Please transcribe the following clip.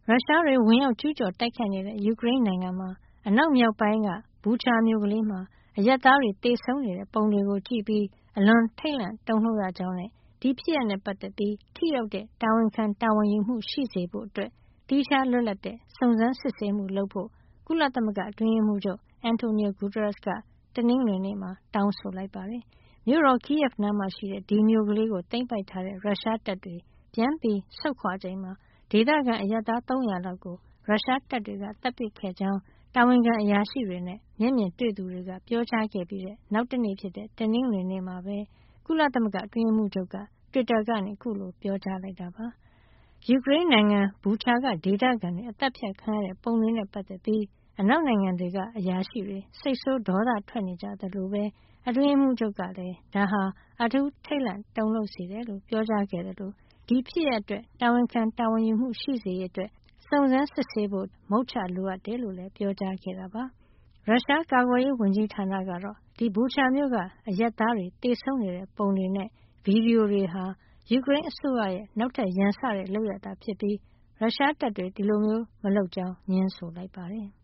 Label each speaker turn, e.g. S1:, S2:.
S1: ရုရှားတွေဝင်ရောက်ကျူးကျော်တိုက်ခိုက်နေတဲ့ယူကရိန်းနိုင်ငံမှာအနောက်မြောက်ပိုင်းကဘူချာမြို့ကလေးမှာအရပ်သားတွေသေဆုံးနေတဲ့ပုံတွေကိုကြည့်ပြီးအလွန်ထိတ်လန့်တုန်လှုပ်ရကြောင်းနဲ့ဒီဖြစ်ရပ်နဲ့ပတ်သက်ပြီးထိရောက်တဲ့တာဝန်ခံတာဝန်ယူမှုရှိစေဖို့သီးခြားလွတ်လပ်တဲ့စုံစမ်းစစ်ဆေးမှုလုပ်ဖို့ကုလသမဂ္ဂအတွင်းရေးမှူးချုပ် Antonio Guterres ကတနင်္ဂနွေနေ့မှာတောင်းဆိုလိုက်ပါတယ်။မြို့တော် Kyiv နားမှာရှိတဲ့ဒီမြို့ကလေးကိုသိမ်းပိုက်ထားတဲ့ရုရှားတပ်တွေပြန်ပြီးဆုတ်ခွာချိန်မှာဒေသခံအရပ်သား300လောက်ကိုရုရှားတပ်တွေကသတ်ပစ်ခဲ့ကြောင်းတာဝန်ခံအရာရှိတွေနဲ့မျက်မြင်တွေ့သူတွေကပြောကြားခဲ့ပြီးနောက်တနေ့ဖြစ်တဲ့တနင်္ဂနွေနေ့မှာပဲကုလသမဂ္ဂအတွင်းရေးမှူးချုပ်ကတွစ်တာကနေအခုလိုပြောကြားလိုက်တာပါ။ယူကရိန်းနိုင်ငံဘူချာကဒေသခံတွေအသက်ဖြတ်ခံရတဲ့ပုံတွေနဲ့ပတ်သက်ပြီးအနောက်နိုင်ငံတွေကအရာရှိတွေစိတ်ဆိုးဒေါသထွက်နေကြသလိုပဲအတွင်းရေးမှူးချုပ်ကလည်းဒါဟာအထူးထိတ်လန့်တုန်လှုပ်စေတယ်လို့ပြောကြားခဲ့တယ်လို့ဒီဖြစ်ရပ်အတွက်တာဝန်ခံတာဝန်ယူမှုရှိစေရေးအတွက်စုံစမ်းစစ်ဆေးဖို့မုချလိုအပ်တယ်လို့လည်းပြောကြားခဲ့တာပါ။ရုရှားကာကွယ်ရေးဝန်ကြီးဌာနကတော့ဒီဘူချာမြို့ကအရပ်သားတွေသေဆုံးနေတဲ့ပုံတွေနဲ့ဗီဒီယိုတွေဟာယူကရိန်းအစိုးရရဲ့နောက်ထပ်ရန်စတဲ့လုပ်ရပ်သာဖြစ်ပြီးရုရှားတပ်တွေဒီလိုမျိုးမလုပ်ကြောင်းငြင်းဆိုလိုက်ပါတယ်။